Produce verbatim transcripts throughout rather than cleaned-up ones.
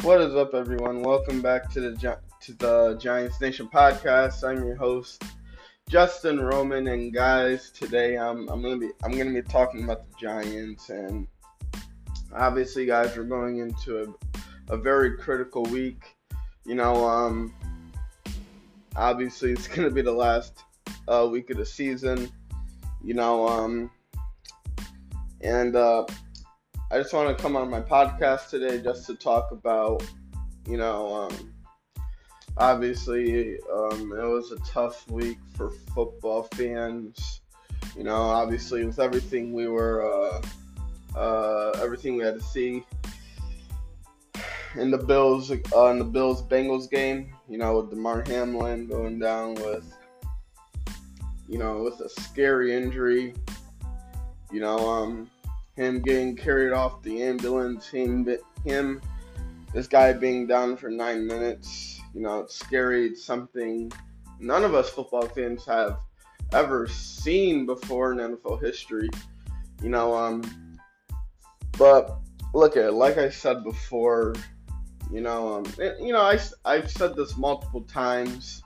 What is up, everyone? Welcome back to the Gi- to the Giants Nation podcast. I'm your host, Justin Roman, and guys, today I'm I'm gonna be I'm gonna be talking about the Giants, and obviously, guys, we're going into a, a very critical week. You know, um, obviously, it's gonna be the last uh, week of the season. You know, um, and uh, I just want to come on my podcast today just to talk about, you know, um, obviously um, it was a tough week for football fans. You know, obviously with everything we were, uh, uh, everything we had to see in the Bills, uh, in the Bills Bengals game. You know, with DeMar Hamlin going down with, you know, with a scary injury. You know, um. Him getting carried off the ambulance, him, him, this guy being down for nine minutes, you know, it's scary. It's something none of us football fans have ever seen before in N F L history, you know, um, but look at it, like I said before, you know, um, it, you know, I, I've said this multiple times,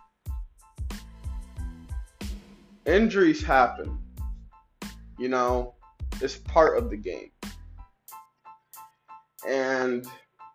injuries happen, you know, it's part of the game. And,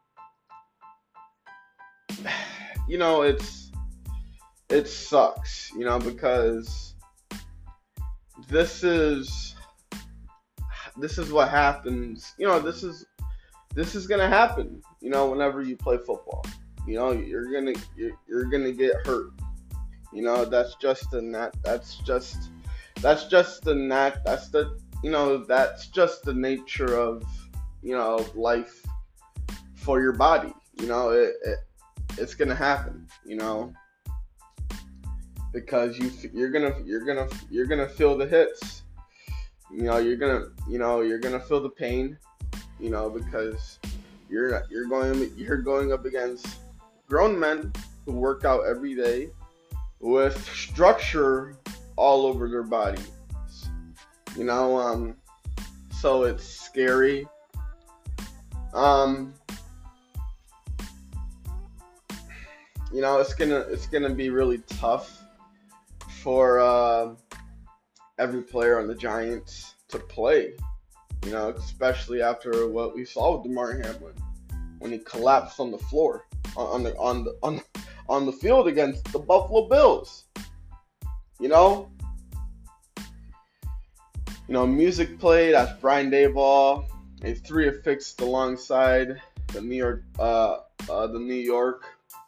you know, it's, it sucks, you know, because this is, this is what happens, you know, this is, this is going to happen, you know, whenever you play football, you know, you're going to, you're, you're going to get hurt, you know, that's just the nat, that's just, that's just the nat, that's the, you know, that's just the nature of, you know, life for your body. You know, it, it it's gonna happen. You know, because you you're gonna you're gonna you're gonna feel the hits. You know, you're gonna you know you're gonna feel the pain. You know, because you're you're going you're going up against grown men who work out every day with structure all over their body. You know, um, so it's scary. Um, you know, it's gonna it's gonna be really tough for uh, every player on the Giants to play. You know, especially after what we saw with DeMar Hamlin when he collapsed on the floor on, on the on the on on the field against the Buffalo Bills. You know. You know, music played as Brian Daboll, a three affixed alongside the New York, uh, uh, the New York,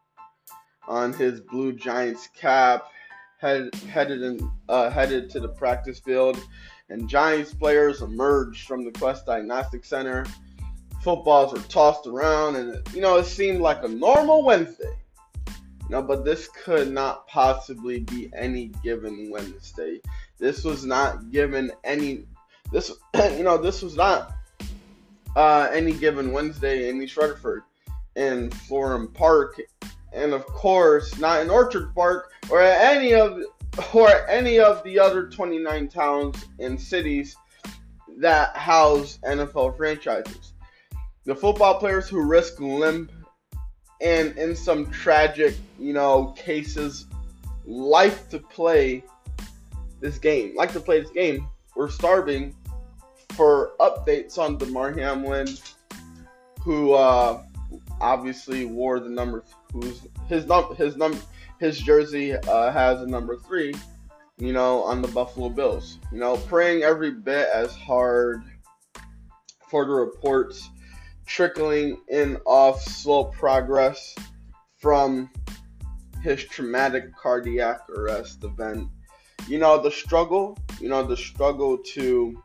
on his blue Giants cap, head, headed in, uh, headed to the practice field, and Giants players emerged from the Quest Diagnostic Center. Footballs were tossed around, and you know, it seemed like a normal Wednesday. You know, but this could not possibly be any given Wednesday. This was not given any, this, you know, this was not uh, any given Wednesday in East Rutherford, in Florham Park, and of course, not in Orchard Park, or at any of, or any of the other twenty-nine towns and cities that house N F L franchises. The football players who risk limb and in some tragic, you know, cases, like to play this game, like to play this game, we're starving for updates on DeMar Hamlin, who uh, obviously wore the number, who's his num his num his jersey uh, has a number three, you know, on the Buffalo Bills. You know, praying every bit as hard for the reports trickling in off slow progress from his traumatic cardiac arrest event. You know, the struggle, you know, the struggle to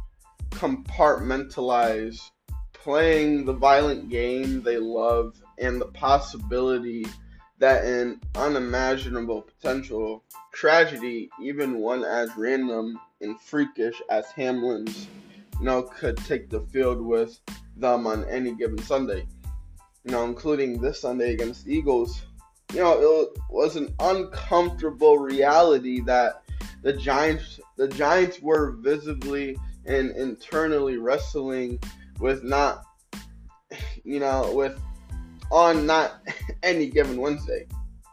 compartmentalize playing the violent game they love and the possibility that an unimaginable potential tragedy, even one as random and freakish as Hamlin's, you know, could take the field with them on any given Sunday. You know, including this Sunday against the Eagles. You know, it was an uncomfortable reality that the Giants, the Giants were visibly and internally wrestling with not, you know, with on not any given Wednesday.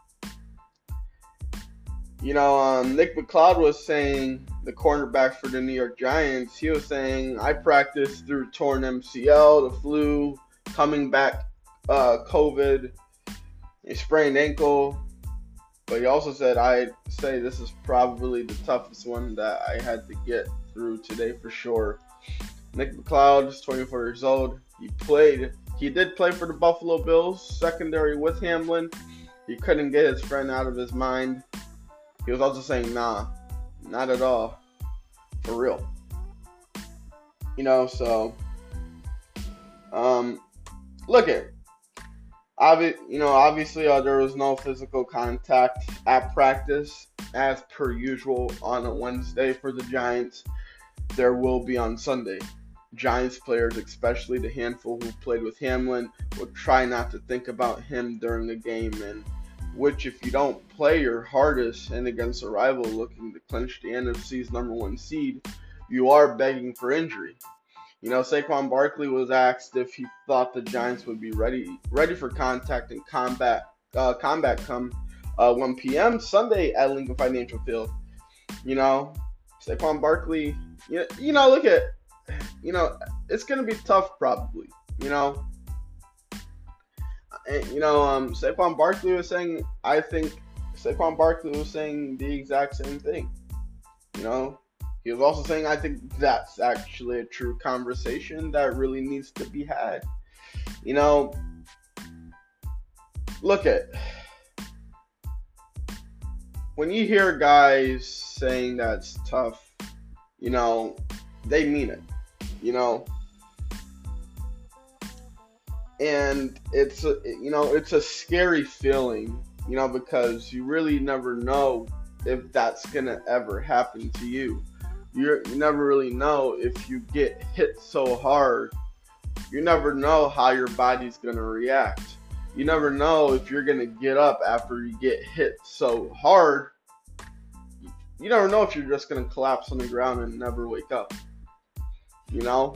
You know, um, Nick McLeod was saying, the cornerback for the New York Giants, he was saying, I practiced through torn M C L, the flu, coming back, uh, COVID, a sprained ankle. But he also said, I'd say this is probably the toughest one that I had to get through today for sure. Nick McLeod is twenty-four years old. He played, he did play for the Buffalo Bills, secondary with Hamlin. He couldn't get his friend out of his mind. He was also saying, nah, not at all. For real. You know, so, um, look at, obvi- you know, obviously uh, there was no physical contact at practice, as per usual on a Wednesday for the Giants. There will be on Sunday. Giants players, especially the handful who played with Hamlin, will try not to think about him during the game, and which, if you don't play your hardest and against a rival looking to clinch the N F C's number one seed, you are begging for injury. You know, Saquon Barkley was asked if he thought the Giants would be ready ready for contact and combat uh, combat come uh, one p.m. Sunday at Lincoln Financial Field. You know, Saquon Barkley, you know, you know, look at, you know, it's going to be tough probably, you know. And, you know, um, Saquon Barkley was saying, I think Saquon Barkley was saying the exact same thing. You know, he was also saying, I think that's actually a true conversation that really needs to be had. You know, look at, when you hear guys saying that's tough, you know, they mean it, you know. And it's a, you know, it's a scary feeling, you know, because you really never know if that's gonna ever happen to you. You're, you never really know if you get hit so hard. You never know how your body's gonna react. You never know if you're gonna get up after you get hit so hard. You never know if you're just gonna collapse on the ground and never wake up. You know?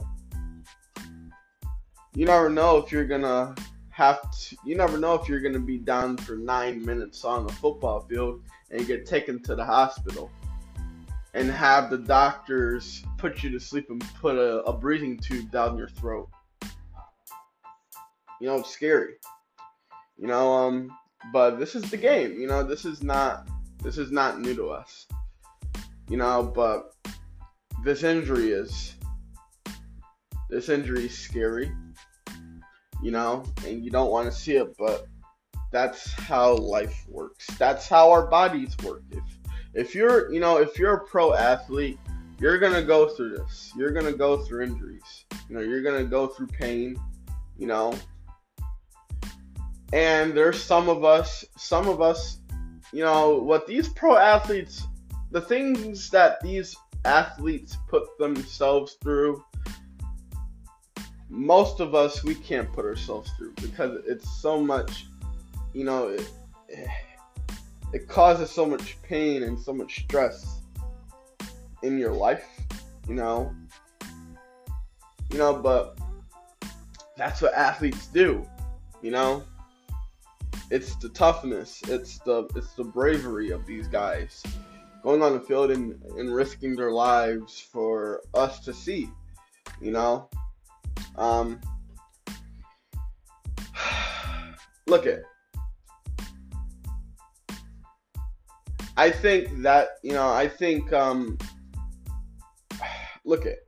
You never know if you're gonna have to, you never know if you're gonna be down for nine minutes on the football field and get taken to the hospital and have the doctors put you to sleep and put a, a breathing tube down your throat. You know, it's scary. You know, um, but this is the game. You know, this is not, this is not new to us. You know, but this injury is, this injury is scary. You know, and you don't want to see it, but that's how life works. That's how our bodies work. If if you're, you know, if you're a pro athlete, you're gonna go through this. You're gonna go through injuries. You know, you're gonna go through pain. You know, and there's some of us, some of us, you know, what these pro athletes, the things that these athletes put themselves through. Most of us, we can't put ourselves through because it's so much, you know, it, it causes so much pain and so much stress in your life, you know, you know, but that's what athletes do, you know, it's the toughness, it's the, it's the bravery of these guys going on the field and, and risking their lives for us to see, you know. Um, look at, I think that, you know, I think, um, look at,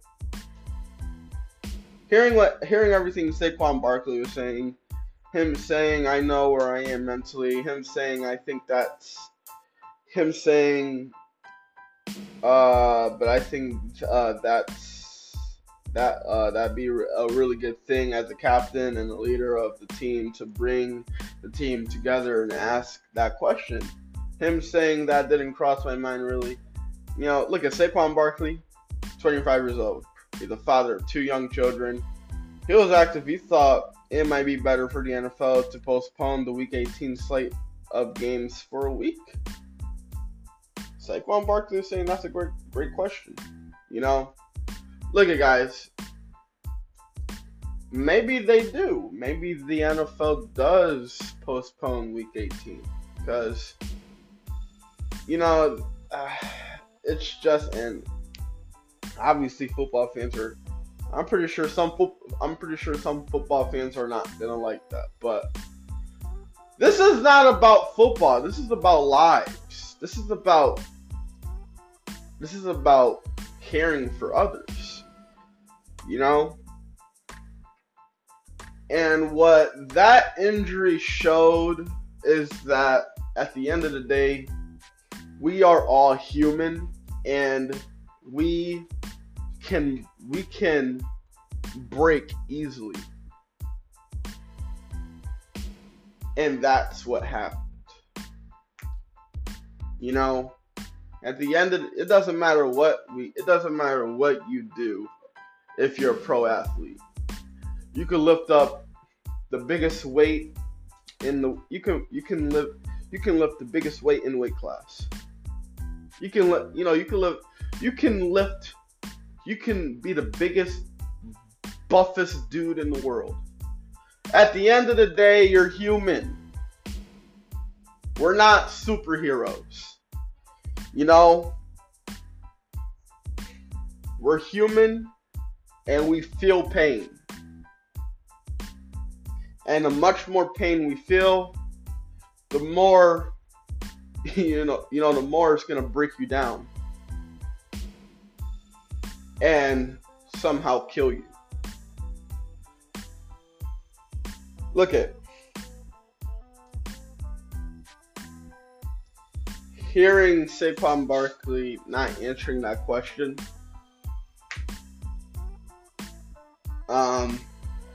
hearing what, hearing everything Saquon Barkley was saying, him saying, I know where I am mentally, him saying, I think that's, him saying, uh, but I think, uh, that's, That uh, that'd be a really good thing as a captain and a leader of the team to bring the team together and ask that question. Him saying that didn't cross my mind really. You know, look at Saquon Barkley, twenty-five years old. He's the father of two young children. He was active. He thought it might be better for the N F L to postpone the Week eighteen slate of games for a week. Saquon Barkley is saying that's a great, great question. You know. Look at guys, maybe they do. Maybe the N F L does postpone Week eighteen because you know uh, it's just and obviously football fans are. I'm pretty sure some fo- I'm pretty sure some football fans are not gonna like that, but this is not about football. This is about lives. This is about this is about caring for others. You know? And what that injury showed is that at the end of the day, we are all human and we can we can break easily. And that's what happened. You know, at the end of it doesn't matter what we it doesn't matter what you do if you're a pro athlete. You can lift up the biggest weight in the you can you can lift you can lift the biggest weight in weight class. You can lift you know you can lift you can lift you can be the biggest buffest dude in the world. At the end of the day, you're human. We're not superheroes. You know, we're human and we feel pain. And the much more pain we feel, the more you know, you know, the more it's gonna break you down and somehow kill you. Look at hearing Saquon Barkley not answering that question. Um,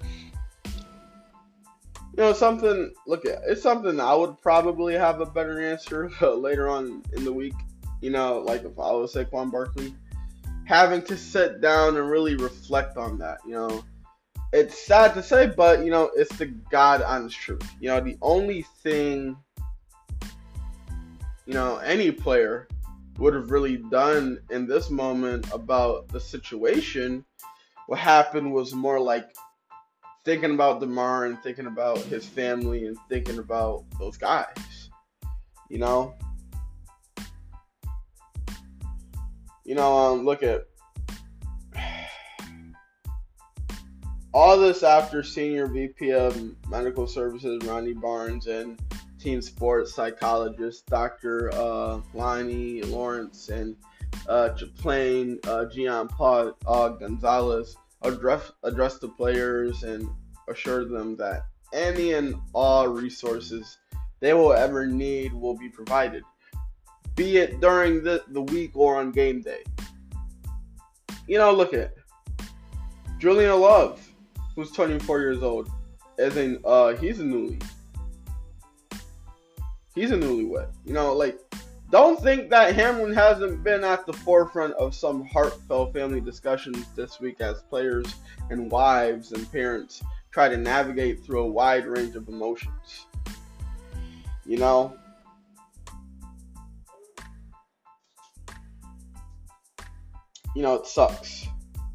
you know, something. Look at it's something I would probably have a better answer later on in the week. You know, like if I was Saquon Barkley, having to sit down and really reflect on that. You know, it's sad to say, but you know, it's the God honest truth. You know, the only thing, you know, any player would have really done in this moment about the situation, what happened was more like thinking about DeMar and thinking about his family and thinking about those guys. You know? You know, um, look at all this after Senior V P of Medical Services Ronnie Barnes and team sports psychologist Doctor Uh, Lonnie Lawrence and uh, Chaplain uh, Gian Paul uh, Gonzalez address, address the players and assure them that any and all resources they will ever need will be provided, be it during the, the week or on game day. You know, look at Julian Love, who's twenty-four years old, as in uh, he's a newly. He's a newlywed. You know, like, don't think that Hamlin hasn't been at the forefront of some heartfelt family discussions this week as players and wives and parents try to navigate through a wide range of emotions. You know? You know, it sucks.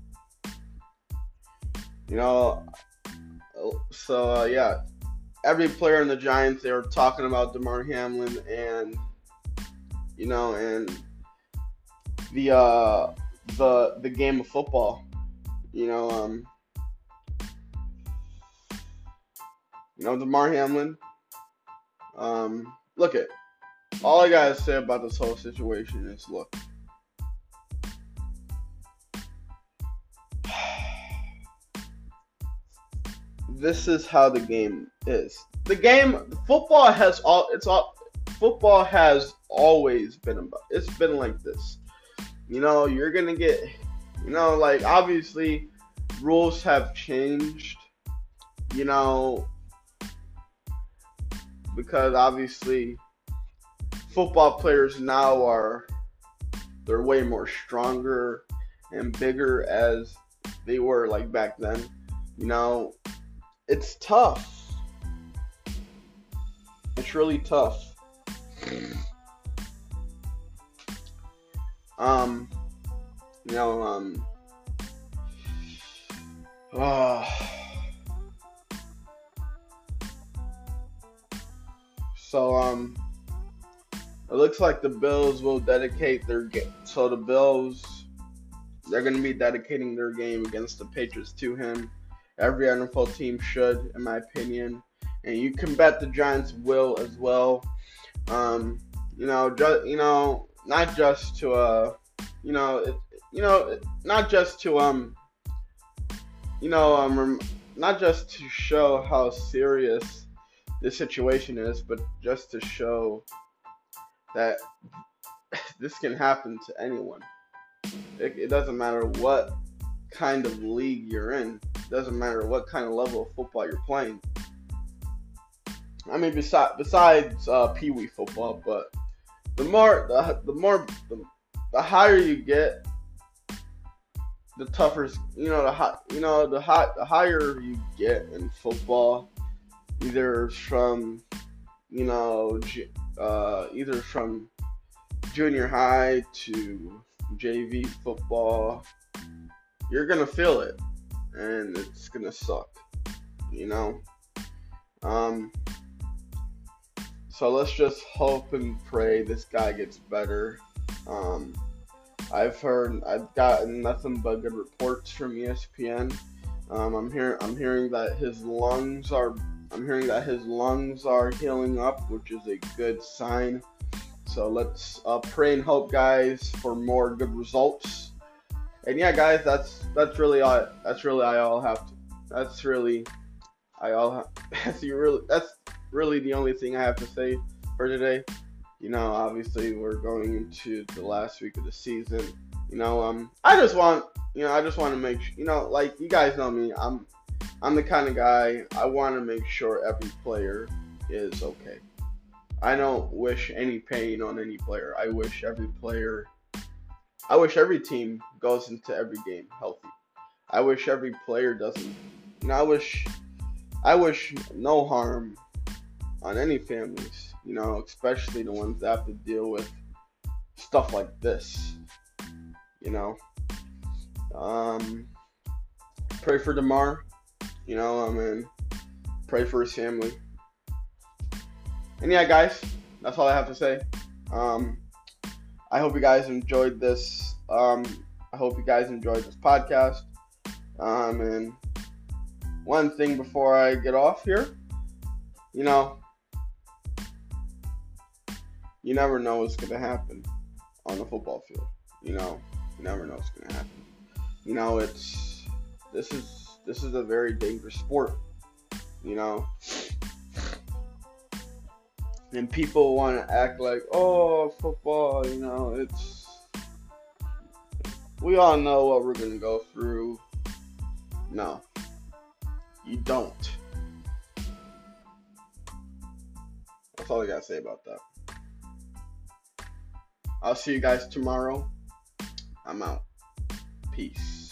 You know, so, uh, yeah. Every player in the Giants, they were talking about DeMar Hamlin and, you know, and the uh, the the game of football. You know, um, you know DeMar Hamlin. Um, look at all I gotta say about this whole situation is look. This is how the game is. The game, football has all. It's all. Football has always been about. It's been like this. You know, you're gonna get. You know, like obviously, rules have changed. You know, because obviously, football players now are. They're way more stronger and bigger as they were like back then. You know. It's tough. It's really tough. Um, you know, um, uh, So um, it looks like the Bills will dedicate their game. So the Bills, they're going to be dedicating their game against the Patriots to him. Every N F L team should, in my opinion. And you can bet the Giants will as well. Um, you know, ju- you know, not just to uh, you know, it, you know, not just to um, you know, um, rem- not just to show how serious this situation is, but just to show that this can happen to anyone. It, it doesn't matter what kind of league you're in. It doesn't matter what kind of level of football you're playing. I mean, besides besides uh, Pee Wee football, but the more the, the more the, the higher you get, the tougher you know the hot you know the hot the higher you get in football, either from you know uh, either from junior high to J V football, you're gonna feel it, and it's gonna suck, you know. Um, so let's just hope and pray this guy gets better. Um, I've heard, I've gotten nothing but good reports from E S P N. Um, I'm hearing, I'm hearing that his lungs are, I'm hearing that his lungs are healing up, which is a good sign. So let's uh, pray and hope, guys, for more good results. And yeah, guys, that's that's really all. That's really I all have to. That's really I all. Ha- that's really that's really the only thing I have to say for today. You know, obviously we're going into the last week of the season. You know, um, I just want, you know, I just want to make, you know, like you guys know me. I'm, I'm the kind of guy I want to make sure every player is okay. I don't wish any pain on any player. I wish every player, I wish every team goes into every game healthy. I wish every player doesn't, you know, I wish, I wish no harm on any families, you know, especially the ones that have to deal with stuff like this, you know. Um, pray for DeMar, you know, I mean, pray for his family. And yeah, guys, that's all I have to say. Um, I hope you guys enjoyed this. Um, I hope you guys enjoyed this podcast. Um, and one thing before I get off here, you know, you never know what's going to happen on the football field. You know, you never know what's going to happen. You know, it's, this is, this is a very dangerous sport, you know. And people want to act like, oh, football, you know, it's, we all know what we're going to go through. No, you don't. That's all I got to say about that. I'll see you guys tomorrow. I'm out. Peace.